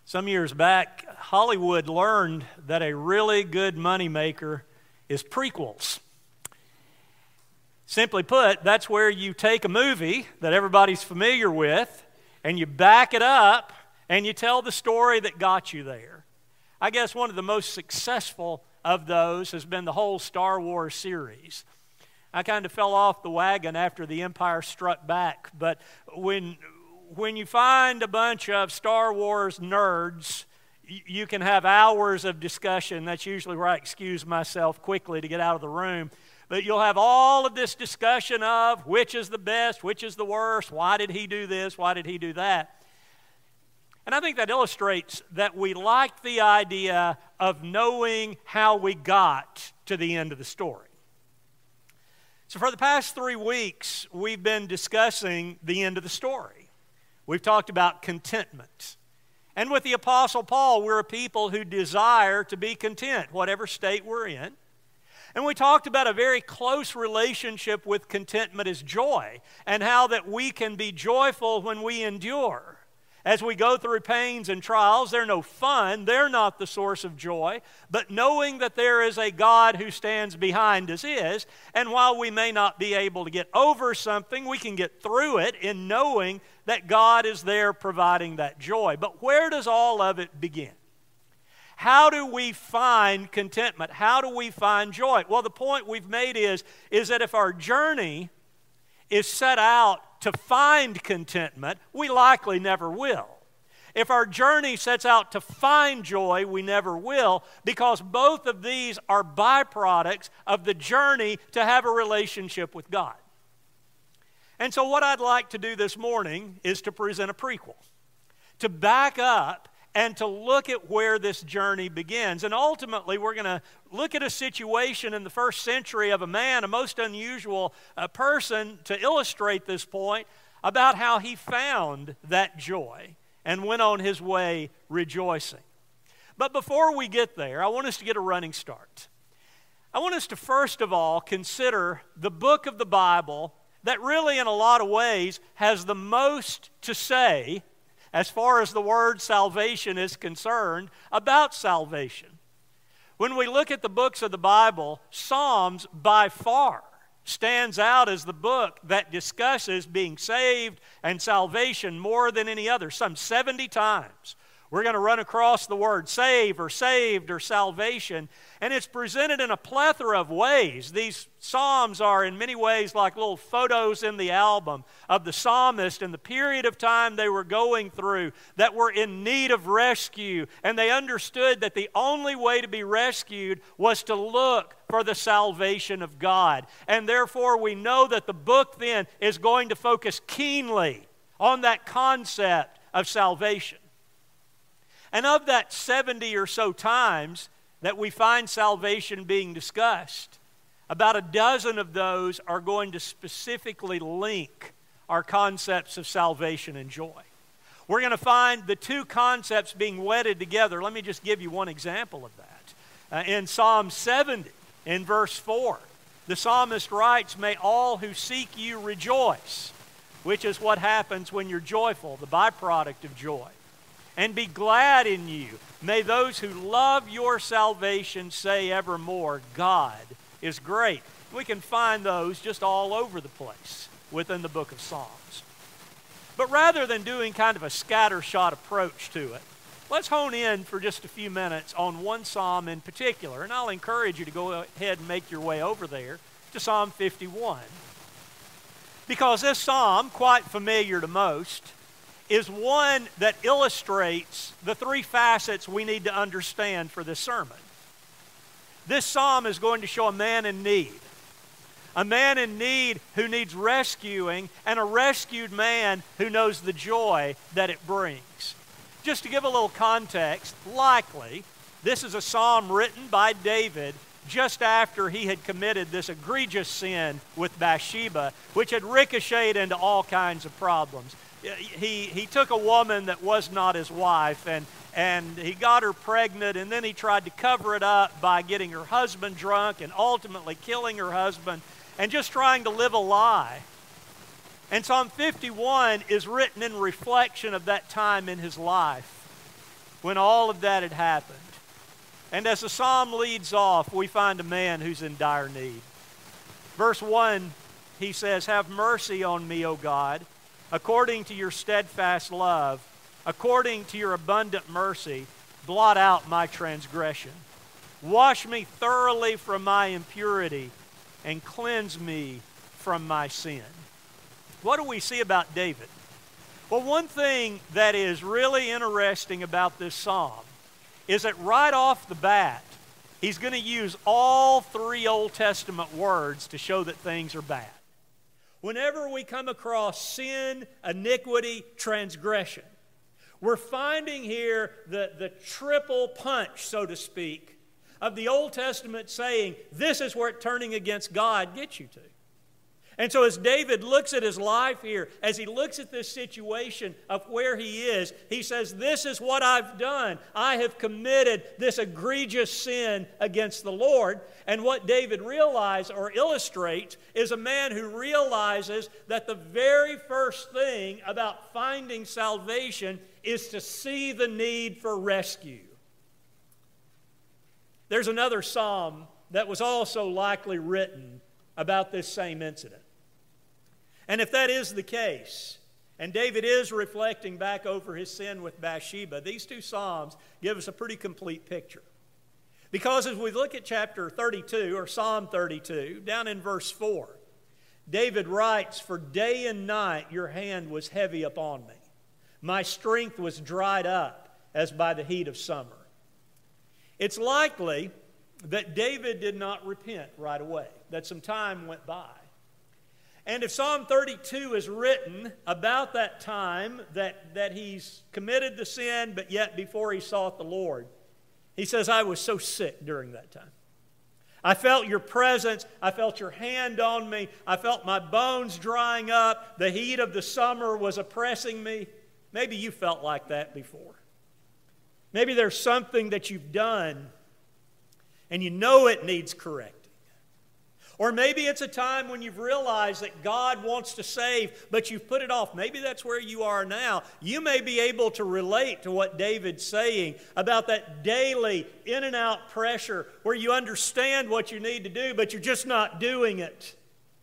Some years back, Hollywood learned that a really good moneymaker is prequels. Simply put, that's where you take a movie that everybody's familiar with and you back it up and you tell the story that got you there. I guess one of the most successful of those has been the whole Star Wars series. I kind of fell off the wagon after The Empire Struck Back, but when you find a bunch of Star Wars nerds, you can have hours of discussion. That's usually where I excuse myself quickly to get out of the room. But you'll have all of this discussion of which is the best, which is the worst, why did he do this, why did he do that. And I think that illustrates that we like the idea of knowing how we got to the end of the story. So for the past 3 weeks, we've been discussing the end of the story. We've talked about contentment. And with the Apostle Paul, we're a people who desire to be content, whatever state we're in. And we talked about a very close relationship with contentment as joy, and how that we can be joyful when we endure. As we go through pains and trials, they're no fun, they're not the source of joy, but knowing that there is a God who stands behind us is, and while we may not be able to get over something, we can get through it in knowing that God is there providing that joy. But where does all of it begin? How do we find contentment? How do we find joy? Well, the point we've made is that if our journey is set out to find contentment, we likely never will. If our journey sets out to find joy, we never will, because both of these are byproducts of the journey to have a relationship with God. And so what I'd like to do this morning is to present a prequel, to back up and to look at where this journey begins. And ultimately, we're going to look at a situation in the first century of a man, a most unusual person, to illustrate this point about how he found that joy and went on his way rejoicing. But before we get there, I want us to get a running start. I want us to first of all consider the book of the Bible that really in a lot of ways has the most to say as far as the word salvation is concerned, about salvation. When we look at the books of the Bible, Psalms by far stands out as the book that discusses being saved and salvation more than any other, some 70 times. We're going to run across the word save or saved or salvation, and it's presented in a plethora of ways. These psalms are in many ways like little photos in the album of the psalmist and the period of time they were going through that were in need of rescue, and they understood that the only way to be rescued was to look for the salvation of God. And therefore we know that the book then is going to focus keenly on that concept of salvation. And of that 70 or so times that we find salvation being discussed, about a dozen of those are going to specifically link our concepts of salvation and joy. We're going to find the two concepts being wedded together. Let me just give you one example of that. In Psalm 70, in verse 4, the psalmist writes, "May all who seek you rejoice," which is what happens when you're joyful, the byproduct of joy. "And be glad in you. May those who love your salvation say evermore, God is great." We can find those just all over the place within the book of Psalms. But rather than doing kind of a scattershot approach to it, let's hone in for just a few minutes on one psalm in particular. And I'll encourage you to go ahead and make your way over there to Psalm 51. Because this psalm, quite familiar to most, is one that illustrates the three facets we need to understand for this sermon. This psalm is going to show a man in need who needs rescuing, and a rescued man who knows the joy that it brings. Just to give a little context, likely this is a psalm written by David just after he had committed this egregious sin with Bathsheba, which had ricocheted into all kinds of problems. He took a woman that was not his wife, and he got her pregnant, and then he tried to cover it up by getting her husband drunk and ultimately killing her husband and just trying to live a lie. And Psalm 51 is written in reflection of that time in his life. when all of that had happened. And as the psalm leads off, we find a man who's in dire need. Verse 1, he says, "Have mercy on me, O God, according to your steadfast love, according to your abundant mercy, blot out my transgression. Wash me thoroughly from my impurity and cleanse me from my sin." What do we see about David? Well, one thing that is really interesting about this psalm is that right off the bat, he's going to use all three Old Testament words to show that things are bad. Whenever we come across sin, iniquity, transgression, we're finding here the triple punch, so to speak, of the Old Testament saying, this is where turning against God gets you to. And so as David looks at his life here, as he looks at this situation of where he is, he says, this is what I've done. I have committed this egregious sin against the Lord. And what David realized or illustrates is a man who realizes that the very first thing about finding salvation is to see the need for rescue. There's another psalm that was also likely written about this same incident. And if that is the case, and David is reflecting back over his sin with Bathsheba, these two psalms give us a pretty complete picture. Because as we look at chapter 32, or Psalm 32, down in verse 4, David writes, "For day and night your hand was heavy upon me. My strength was dried up as by the heat of summer." It's likely that David did not repent right away, that some time went by. And if Psalm 32 is written about that time that he's committed the sin, but yet before he sought the Lord, he says, "I was so sick during that time. I felt your presence. I felt your hand on me. I felt my bones drying up. The heat of the summer was oppressing me." Maybe you felt like that before. Maybe there's something that you've done and you know it needs correcting. Or maybe it's a time when you've realized that God wants to save, but you've put it off. Maybe that's where you are now. You may be able to relate to what David's saying about that daily in and out pressure where you understand what you need to do, but you're just not doing it.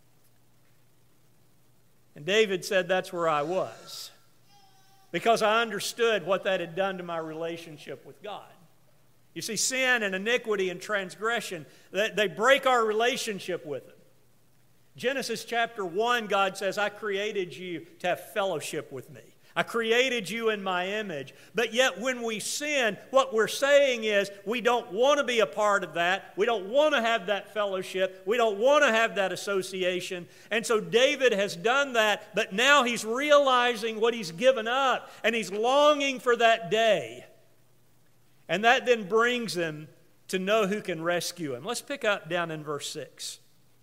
And David said, that's where I was, because I understood what that had done to my relationship with God. You see, sin and iniquity and transgression, they break our relationship with Him. Genesis chapter 1, God says, "I created you to have fellowship with me. I created you in my image." But yet when we sin, what we're saying is we don't want to be a part of that. We don't want to have that fellowship. We don't want to have that association. And so David has done that, but now he's realizing what he's given up, and he's longing for that day. And that then brings him to know who can rescue him. Let's pick up down in verse 6.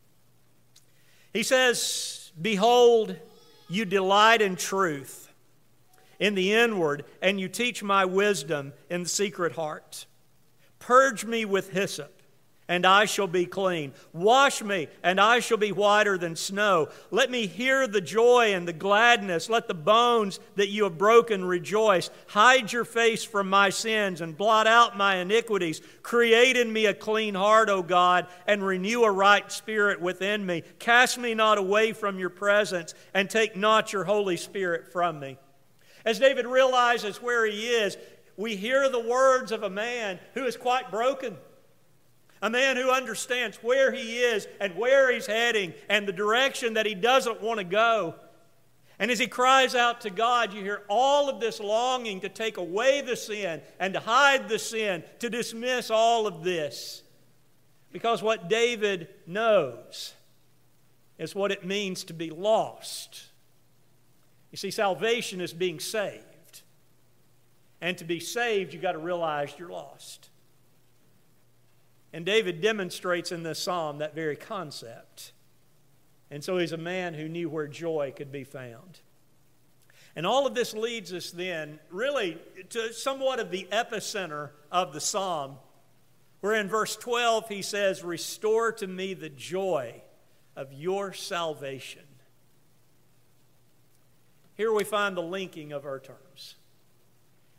He says, "Behold, you delight in truth in the inward, and you teach my wisdom in the secret heart. Purge me with hyssop, and I shall be clean. Wash me, and I shall be whiter than snow. Let me hear the joy and the gladness. Let the bones that you have broken rejoice. Hide your face from my sins and blot out my iniquities. Create in me a clean heart, O God, and renew a right spirit within me. Cast me not away from your presence, and take not your Holy Spirit from me." As David realizes where he is, we hear the words of a man who is quite broken. A man who understands where he is and where he's heading and the direction that he doesn't want to go. And as he cries out to God, you hear all of this longing to take away the sin and to hide the sin, to dismiss all of this. Because what David knows is what it means to be lost. You see, salvation is being saved. And to be saved, you've got to realize you're lost. And David demonstrates in this psalm that very concept. And so he's a man who knew where joy could be found. And all of this leads us then really to somewhat of the epicenter of the psalm, where in verse 12 he says, "Restore to me the joy of your salvation." Here we find the linking of our terms.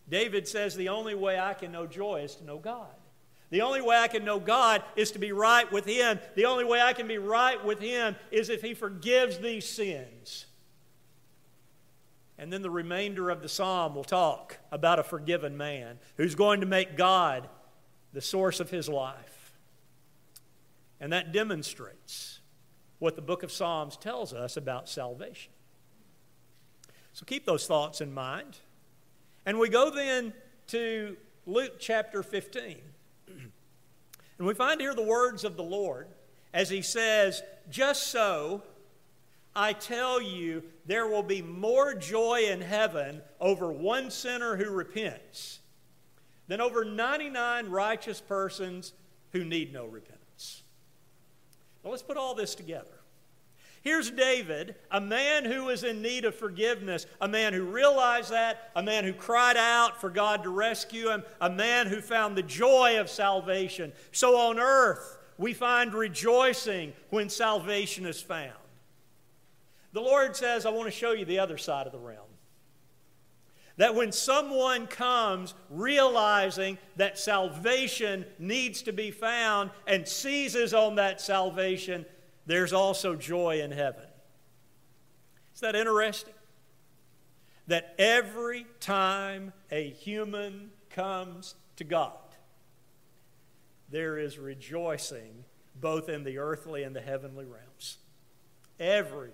David says the only way I can know joy is to know God. The only way I can know God is to be right with Him. The only way I can be right with Him is if He forgives these sins. And then the remainder of the psalm will talk about a forgiven man who's going to make God the source of his life. And that demonstrates what the book of Psalms tells us about salvation. So keep those thoughts in mind. And we go then to Luke chapter 15. And we find here the words of the Lord as He says, "Just so, I tell you, there will be more joy in heaven over one sinner who repents than over 99 righteous persons who need no repentance." Now let's put all this together. Here's David, a man who was in need of forgiveness, a man who realized that, a man who cried out for God to rescue him, a man who found the joy of salvation. So on earth, we find rejoicing when salvation is found. The Lord says, I want to show you the other side of the realm. That when someone comes realizing that salvation needs to be found and seizes on that salvation, there's also joy in heaven. Is that interesting? That every time a human comes to God, there is rejoicing both in the earthly and the heavenly realms. Everywhere.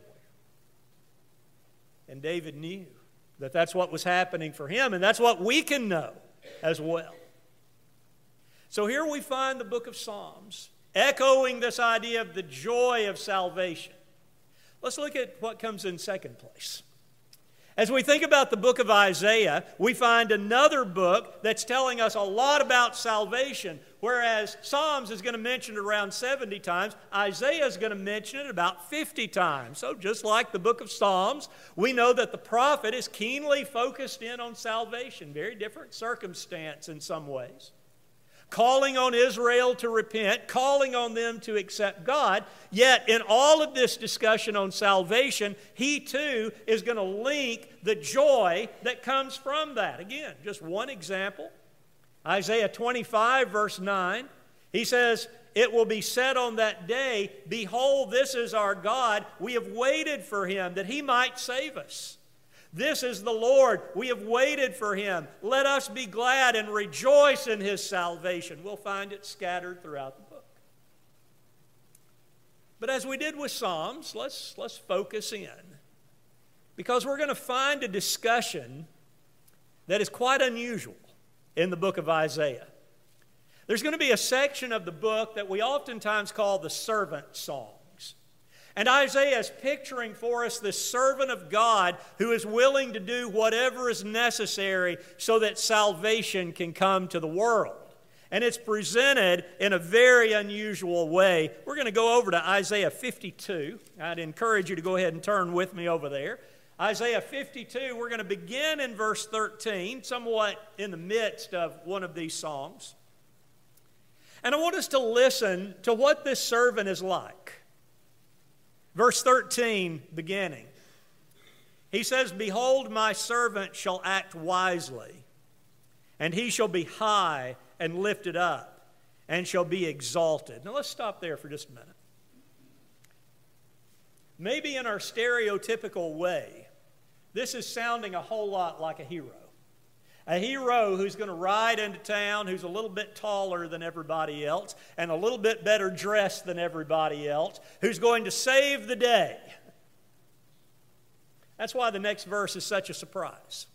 And David knew that that's what was happening for him, and that's what we can know as well. So here we find the book of Psalms echoing this idea of the joy of salvation. Let's look at what comes in second place. As we think about the book of Isaiah, we find another book that's telling us a lot about salvation. Whereas Psalms is going to mention it around 70 times, Isaiah is going to mention it about 50 times. So just like the book of Psalms, we know that the prophet is keenly focused in on salvation. Very different circumstance in some ways. Calling on Israel to repent, calling on them to accept God. Yet in all of this discussion on salvation, he too is going to link the joy that comes from that. Again, just one example. Isaiah 25 verse 9, he says, "It will be said on that day, behold, this is our God. We have waited for Him that He might save us. This is the Lord. We have waited for Him. Let us be glad and rejoice in His salvation." We'll find it scattered throughout the book. But as we did with Psalms, let's focus in. Because we're going to find a discussion that is quite unusual in the book of Isaiah. There's going to be a section of the book that we oftentimes call the servant songs. And Isaiah is picturing for us this servant of God who is willing to do whatever is necessary so that salvation can come to the world. And it's presented in a very unusual way. We're going to go over to Isaiah 52. I'd encourage you to go ahead and turn with me over there. Isaiah 52, we're going to begin in verse 13, somewhat in the midst of one of these songs. And I want us to listen to what this servant is like. Verse 13, beginning. He says, "Behold, my servant shall act wisely, and he shall be high and lifted up, and shall be exalted." Now let's stop there for just a minute. Maybe in our stereotypical way, this is sounding a whole lot like a hero. A hero who's going to ride into town, who's a little bit taller than everybody else, and a little bit better dressed than everybody else, who's going to save the day. That's why the next verse is such a surprise.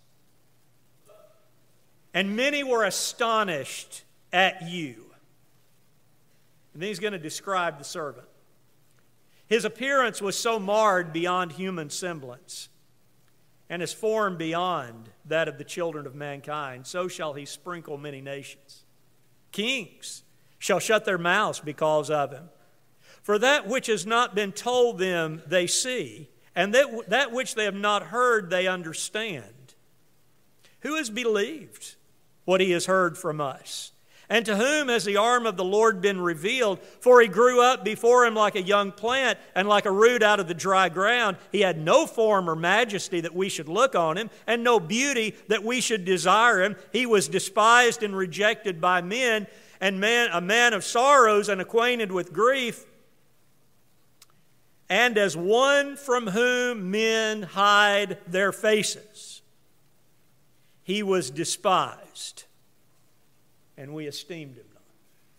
"And many were astonished at you." And then he's going to describe the servant. "His appearance was so marred beyond human semblance, and his form beyond that of the children of mankind. So shall he sprinkle many nations. Kings shall shut their mouths because of him. For that which has not been told them they see, and that which they have not heard they understand. Who has believed what he has heard from us? And to whom has the arm of the Lord been revealed? For he grew up before him like a young plant and like a root out of the dry ground. He had no form or majesty that we should look on him, and no beauty that we should desire him. He was despised and rejected by men, and a man of sorrows and acquainted with grief, and as one from whom men hide their faces. He was despised, and we esteemed him not.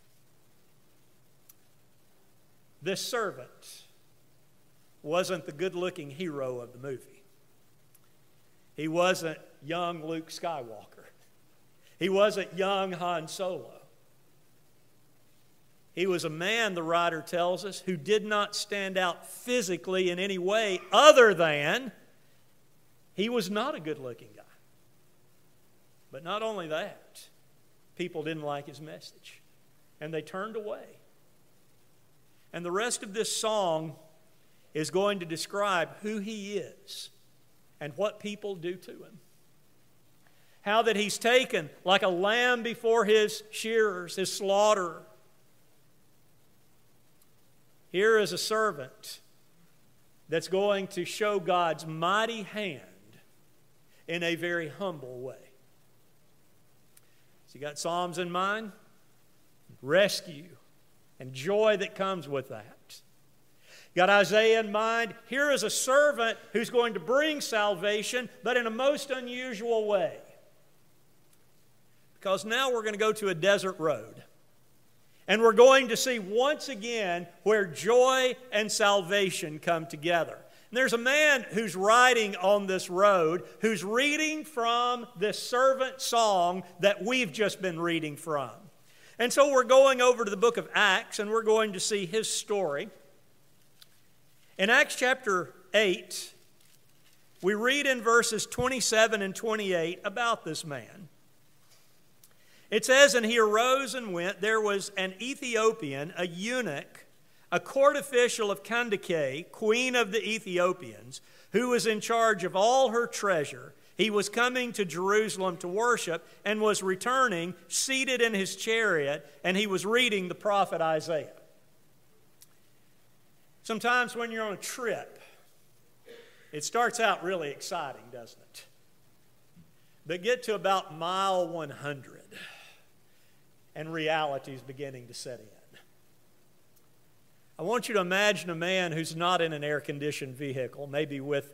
This servant wasn't the good-looking hero of the movie. He wasn't young Luke Skywalker. He wasn't young Han Solo. He was a man, the writer tells us, who did not stand out physically in any way other than he was not a good-looking guy. But not only that, people didn't like his message, and they turned away. And the rest of this song is going to describe who he is and what people do to him. How that he's taken like a lamb before his shearers, his slaughterer. Here is a servant that's going to show God's mighty hand in a very humble way. So you got Psalms in mind? Rescue and joy that comes with that. Got Isaiah in mind? Here is a servant who's going to bring salvation, but in a most unusual way. Because now we're going to go to a desert road. And we're going to see once again where joy and salvation come together. And there's a man who's riding on this road who's reading from this servant song that we've just been reading from. And so we're going over to the book of Acts, and we're going to see his story. In Acts chapter 8, we read in verses 27 and 28 about this man. It says, "And he arose and went. There was an Ethiopian, a eunuch, a court official of Candace, queen of the Ethiopians, who was in charge of all her treasure. He was coming to Jerusalem to worship and was returning, seated in his chariot, and he was reading the prophet Isaiah." Sometimes when you're on a trip, it starts out really exciting, doesn't it? But get to about mile 100. And reality is beginning to set in. I want you to imagine a man who's not in an air-conditioned vehicle, maybe with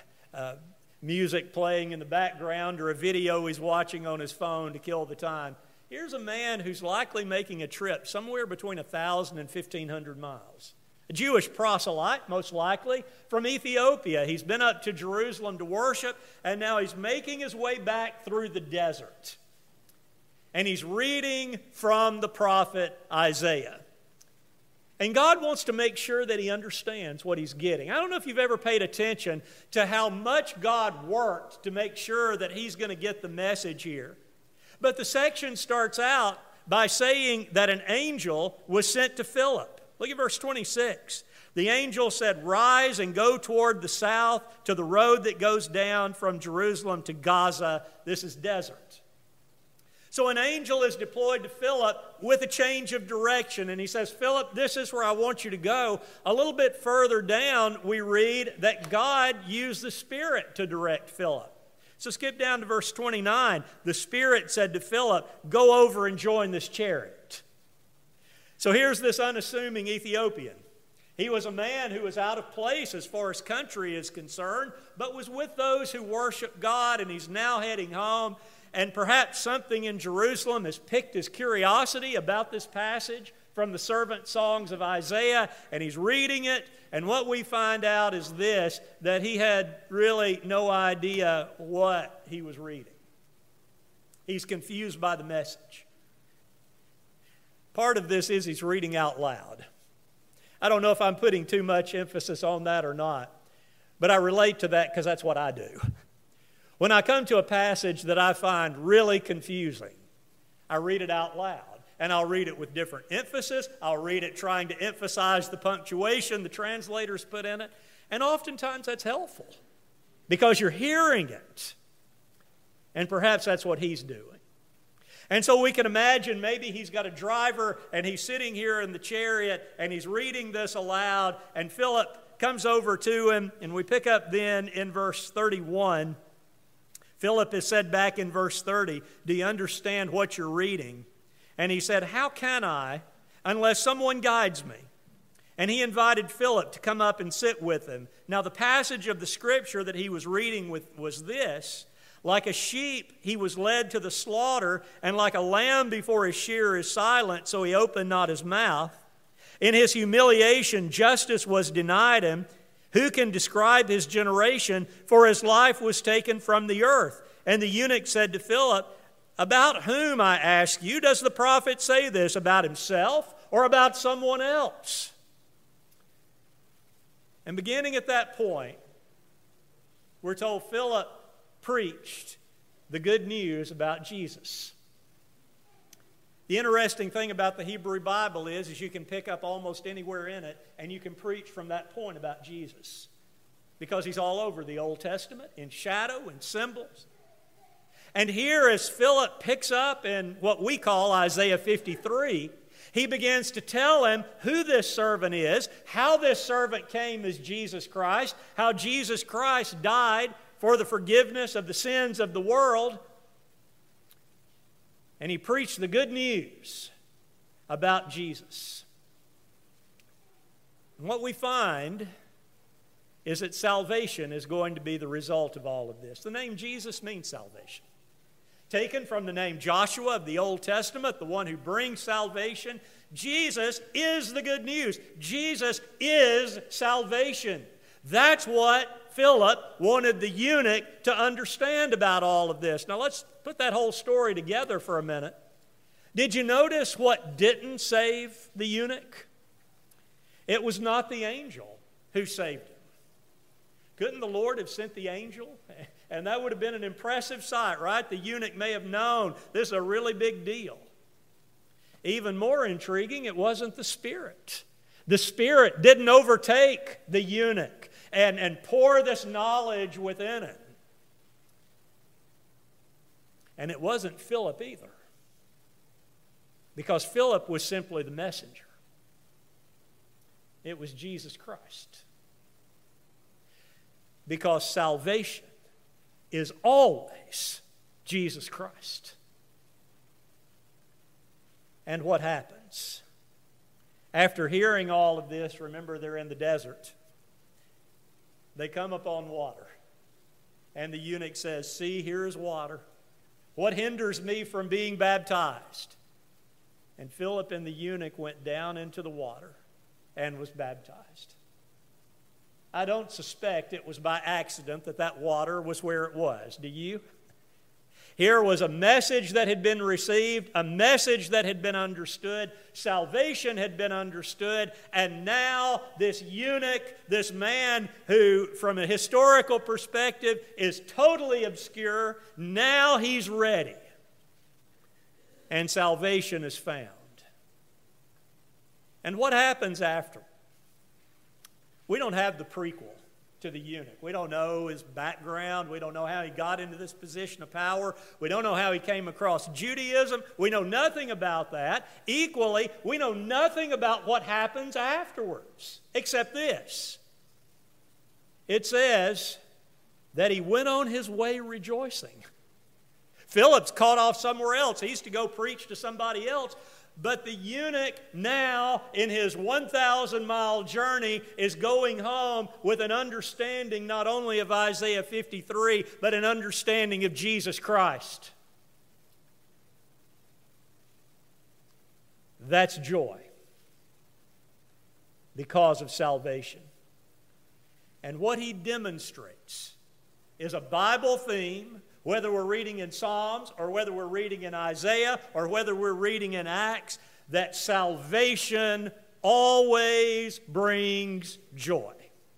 music playing in the background or a video he's watching on his phone to kill the time. Here's a man who's likely making a trip somewhere between 1,000 and 1,500 miles. A Jewish proselyte, most likely, from Ethiopia. He's been up to Jerusalem to worship, and now he's making his way back through the desert. And he's reading from the prophet Isaiah. And God wants to make sure that he understands what he's getting. I don't know if you've ever paid attention to how much God worked to make sure that he's going to get the message here. But the section starts out by saying that an angel was sent to Philip. Look at verse 26. The angel said, "Rise and go toward the south to the road that goes down from Jerusalem to Gaza." This is desert. So an angel is deployed to Philip with a change of direction. And he says, "Philip, this is where I want you to go." A little bit further down, we read that God used the Spirit to direct Philip. So skip down to verse 29. The Spirit said to Philip, "Go over and join this chariot." So here's this unassuming Ethiopian. He was a man who was out of place as far as country is concerned, but was with those who worship God, and he's now heading home. And perhaps something in Jerusalem has piqued his curiosity about this passage from the servant songs of Isaiah, and he's reading it, and what we find out is this, that he had really no idea what he was reading. He's confused by the message. Part of this is he's reading out loud. I don't know if I'm putting too much emphasis on that or not, but I relate to that because that's what I do. When I come to a passage that I find really confusing, I read it out loud. And I'll read it with different emphasis. I'll read it trying to emphasize the punctuation the translators put in it. And oftentimes that's helpful because you're hearing it. And perhaps that's what he's doing. And so we can imagine maybe he's got a driver and he's sitting here in the chariot and he's reading this aloud, and Philip comes over to him, and we pick up then in verse 31. Philip has said back in verse 30, "Do you understand what you're reading?" And he said, "How can I unless someone guides me?" And he invited Philip to come up and sit with him. Now the passage of the scripture that he was reading was this: "Like a sheep he was led to the slaughter, and like a lamb before his shearer is silent, so he opened not his mouth. In his humiliation justice was denied him. Who can describe his generation? For his life was taken from the earth." And the eunuch said to Philip, "About whom, I ask you, does the prophet say this? About himself or about someone else?" And beginning at that point, we're told Philip preached the good news about Jesus. The interesting thing about the Hebrew Bible is you can pick up almost anywhere in it and you can preach from that point about Jesus, because he's all over the Old Testament in shadow and symbols. And here, as Philip picks up in what we call Isaiah 53, he begins to tell him who this servant is, how this servant came as Jesus Christ, how Jesus Christ died for the forgiveness of the sins of the world. And he preached the good news about Jesus. And what we find is that salvation is going to be the result of all of this. The name Jesus means salvation. Taken from the name Joshua of the Old Testament, the one who brings salvation, Jesus is the good news. Jesus is salvation. That's what Philip wanted the eunuch to understand about all of this. Now let's put that whole story together for a minute. Did you notice what didn't save the eunuch? It was not the angel who saved him. Couldn't the Lord have sent the angel? And that would have been an impressive sight, right? The eunuch may have known this is a really big deal. Even more intriguing, it wasn't the Spirit. The Spirit didn't overtake the eunuch and pour this knowledge within it. And it wasn't Philip either, because Philip was simply the messenger. It was Jesus Christ. Because salvation is always Jesus Christ. And what happens? After hearing all of this, remember they're in the desert. They come upon water. And the eunuch says, "See, here is water. What hinders me from being baptized?" And Philip and the eunuch went down into the water and was baptized. I don't suspect it was by accident that that water was where it was. Do you? Here was a message that had been received, a message that had been understood. Salvation had been understood, and now this eunuch, this man who, from a historical perspective, is totally obscure, now he's ready. And salvation is found. And what happens after? We don't have the prequel to the eunuch. We don't know his background. We don't know how he got into this position of power. We don't know how he came across Judaism. We know nothing about that. Equally, we know nothing about what happens afterwards, except this. It says that he went on his way rejoicing. Philip's caught off somewhere else. He used to go preach to somebody else. But the eunuch now, in his 1,000-mile journey, is going home with an understanding not only of Isaiah 53, but an understanding of Jesus Christ. That's joy because of salvation. And what he demonstrates is a Bible theme. Whether we're reading in Psalms or whether we're reading in Isaiah or whether we're reading in Acts, that salvation always brings joy.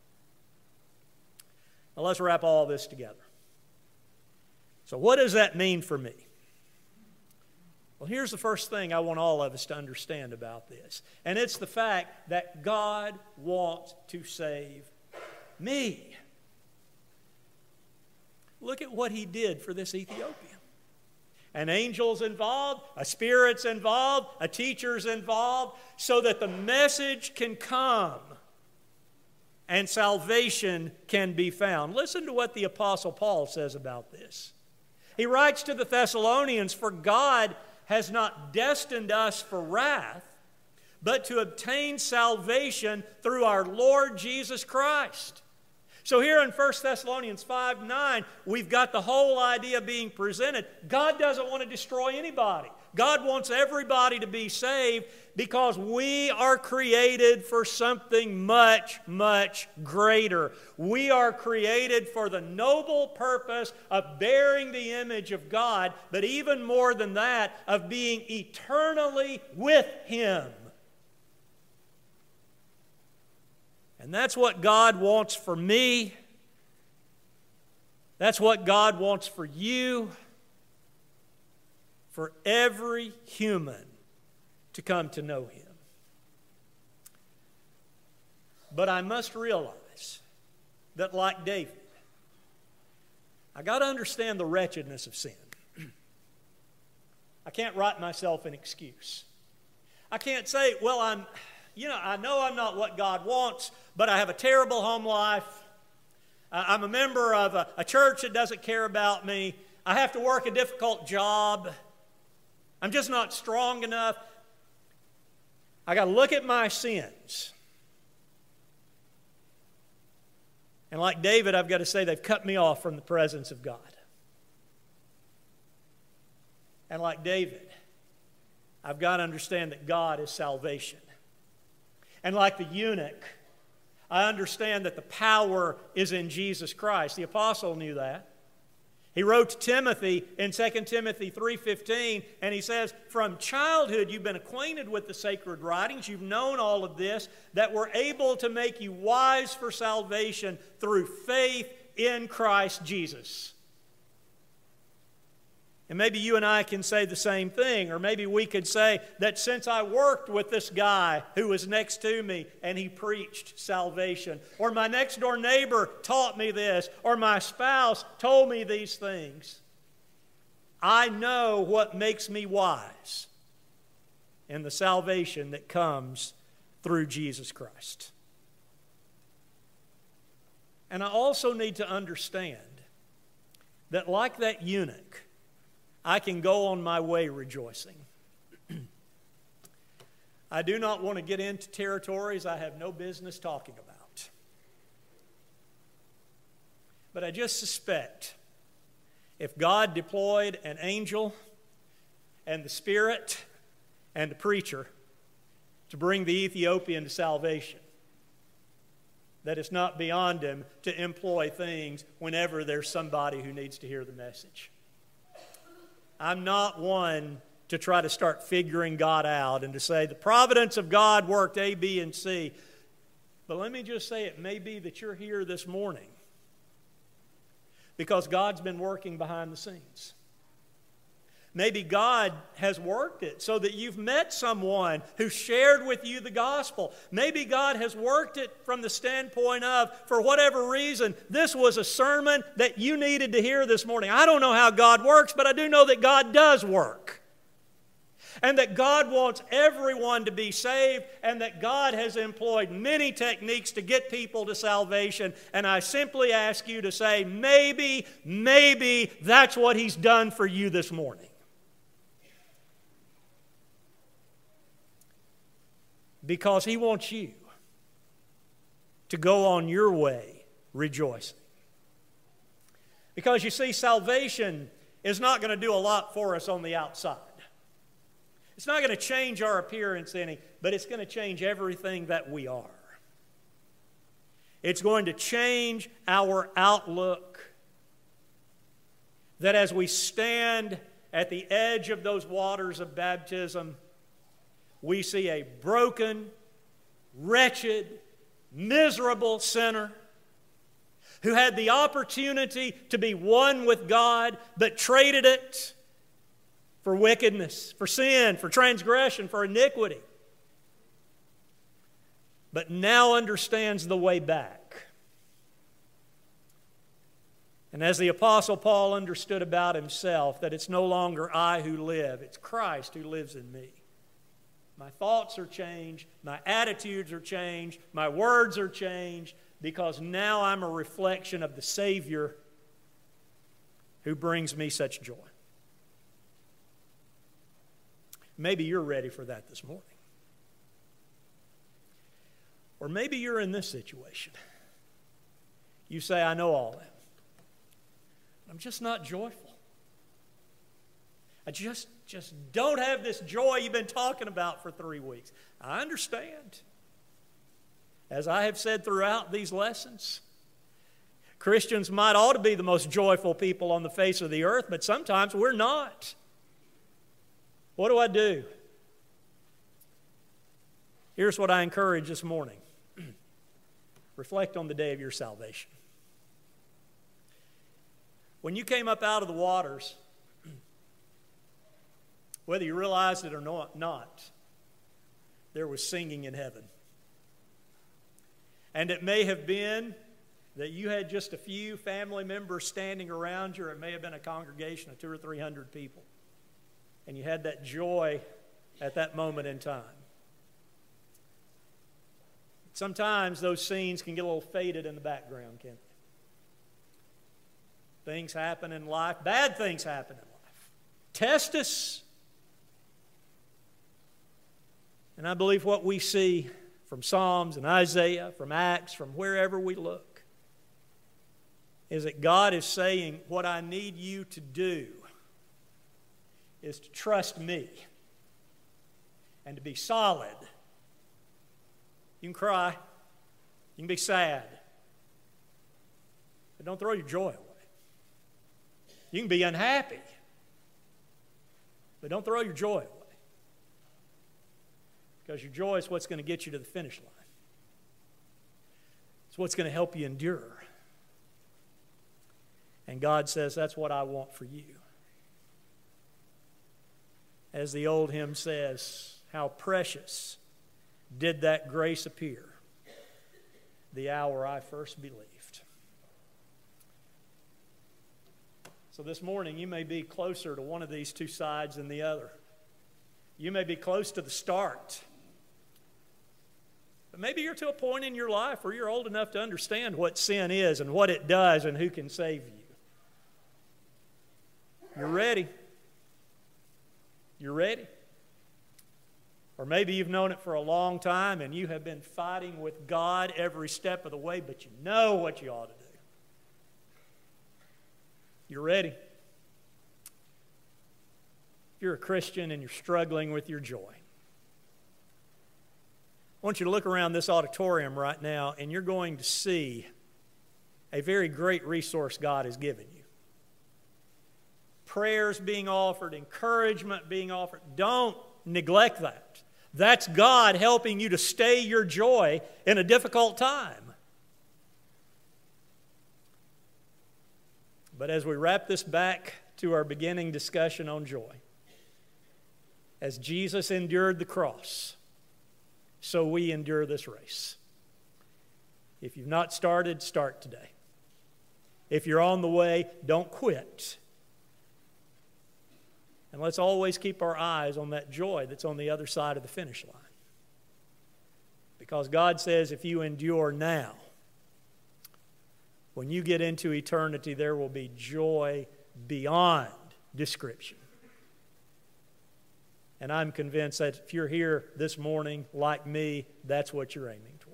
Now let's wrap all this together. So what does that mean for me? Well, here's the first thing I want all of us to understand about this. And it's the fact that God wants to save me. Look at what he did for this Ethiopian. An angel's involved, a spirit's involved, a teacher's involved, so that the message can come and salvation can be found. Listen to what the Apostle Paul says about this. He writes to the Thessalonians, "For God has not destined us for wrath, but to obtain salvation through our Lord Jesus Christ." So here in 1 Thessalonians 5:9, we've got the whole idea being presented. God doesn't want to destroy anybody. God wants everybody to be saved because we are created for something much, much greater. We are created for the noble purpose of bearing the image of God, but even more than that, of being eternally with Him. And that's what God wants for me. That's what God wants for you, for every human to come to know Him. But I must realize that, like David, I got to understand the wretchedness of sin. I can't write myself an excuse. I can't say, well, I know I'm not what God wants, but I have a terrible home life. I'm a member of a church that doesn't care about me. I have to work a difficult job. I'm just not strong enough. I got to look at my sins. And like David, I've got to say they've cut me off from the presence of God. And like David, I've got to understand that God is salvation. And like the eunuch, I understand that the power is in Jesus Christ. The apostle knew that. He wrote to Timothy in 2 Timothy 3:15, and he says, "From childhood you've been acquainted with the sacred writings. You've known all of this, that were able to make you wise for salvation through faith in Christ Jesus." And maybe you and I can say the same thing, or maybe we could say that since I worked with this guy who was next to me and he preached salvation, or my next door neighbor taught me this, or my spouse told me these things, I know what makes me wise in the salvation that comes through Jesus Christ. And I also need to understand that, like that eunuch, I can go on my way rejoicing. I do not want to get into territories I have no business talking about. But I just suspect if God deployed an angel and the Spirit and the preacher to bring the Ethiopian to salvation, that it's not beyond him to employ things whenever there's somebody who needs to hear the message. I'm not one to try to start figuring God out and to say the providence of God worked A, B, and C. But let me just say, it may be that you're here this morning because God's been working behind the scenes. Maybe God has worked it so that you've met someone who shared with you the gospel. Maybe God has worked it from the standpoint of, for whatever reason, this was a sermon that you needed to hear this morning. I don't know how God works, but I do know that God does work. And that God wants everyone to be saved, and that God has employed many techniques to get people to salvation. And I simply ask you to say, maybe that's what He's done for you this morning. Because He wants you to go on your way rejoicing. Because you see, salvation is not going to do a lot for us on the outside. It's not going to change our appearance any, but it's going to change everything that we are. It's going to change our outlook. That as we stand at the edge of those waters of baptism, we see a broken, wretched, miserable sinner who had the opportunity to be one with God, but traded it for wickedness, for sin, for transgression, for iniquity. But now understands the way back. And as the Apostle Paul understood about himself, that it's no longer I who live, it's Christ who lives in me. My thoughts are changed, my attitudes are changed, my words are changed, because now I'm a reflection of the Savior who brings me such joy. Maybe you're ready for that this morning. Or maybe you're in this situation. You say, I know all that. I'm just not joyful. I just don't have this joy you've been talking about for 3 weeks. I understand. As I have said throughout these lessons, Christians might ought to be the most joyful people on the face of the earth, but sometimes we're not. What do I do? Here's what I encourage this morning. Reflect on the day of your salvation. When you came up out of the waters, whether you realized it or not, there was singing in heaven. And it may have been that you had just a few family members standing around you, or it may have been a congregation of 200 or 300 people. And you had that joy at that moment in time. Sometimes those scenes can get a little faded in the background, can't they? Things happen in life. Bad things happen in life. Test us. And I believe what we see from Psalms and Isaiah, from Acts, from wherever we look, is that God is saying, what I need you to do is to trust me and to be solid. You can cry. You can be sad. But don't throw your joy away. You can be unhappy. But don't throw your joy away. Because your joy is what's going to get you to the finish line. It's what's going to help you endure. And God says, that's what I want for you. As the old hymn says, how precious did that grace appear the hour I first believed. So this morning you may be closer to one of these two sides than the other. You may be close to the start. But maybe you're to a point in your life where you're old enough to understand what sin is and what it does and who can save you. You're ready. You're ready. Or maybe you've known it for a long time and you have been fighting with God every step of the way, but you know what you ought to do. You're ready. If you're a Christian and you're struggling with your joy, I want you to look around this auditorium right now and you're going to see a very great resource God has given you. Prayers being offered, encouragement being offered. Don't neglect that. That's God helping you to stay your joy in a difficult time. But as we wrap this back to our beginning discussion on joy, as Jesus endured the cross, so we endure this race. If you've not started, start today. If you're on the way, don't quit. And let's always keep our eyes on that joy that's on the other side of the finish line. Because God says if you endure now, when you get into eternity, there will be joy beyond description. And I'm convinced that if you're here this morning, like me, that's what you're aiming toward.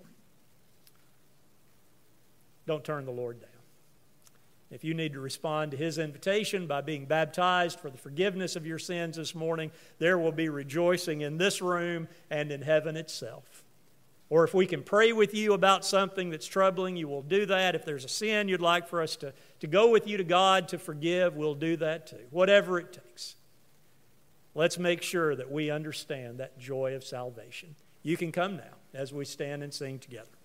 Don't turn the Lord down. If you need to respond to His invitation by being baptized for the forgiveness of your sins this morning, there will be rejoicing in this room and in heaven itself. Or if we can pray with you about something that's troubling you, we'll do that. If there's a sin you'd like for us to go with you to God to forgive, we'll do that too. Whatever it takes. Let's make sure that we understand that joy of salvation. You can come now as we stand and sing together.